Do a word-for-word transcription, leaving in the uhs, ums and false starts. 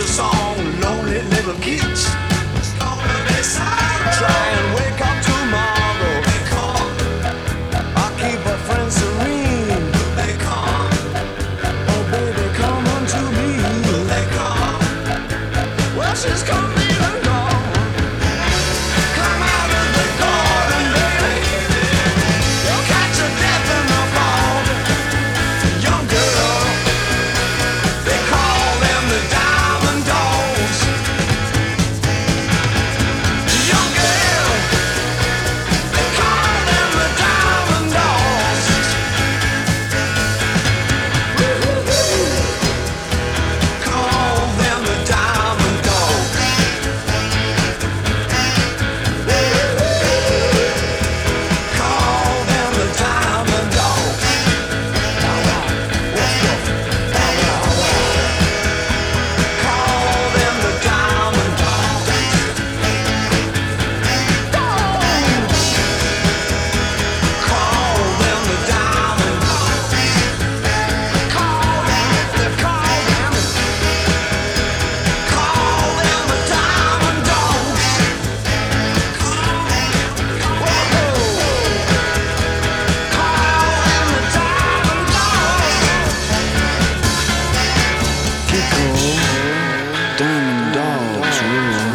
country song, lonely little kids. It's gonna be sad. Try and wake up tomorrow. They can't. I keep her friends serene, but they can't. Oh baby, come unto me, but they can't. Well, she's coming along. Come out of the garden, baby. You'll catch a death in the fall. Young girl, they call them the Diamond Dogs. Young girl, they call them the Diamond Dogs. Call them the Diamond Dogs. Call them the Diamond Dogs. Call them the Diamond Dogs. Call them the Diamond Dogs. Call them, call them, call them the Diamond Dogs. Whoa. Call them the Diamond Dogs. Keep cool, diamond dogs rule.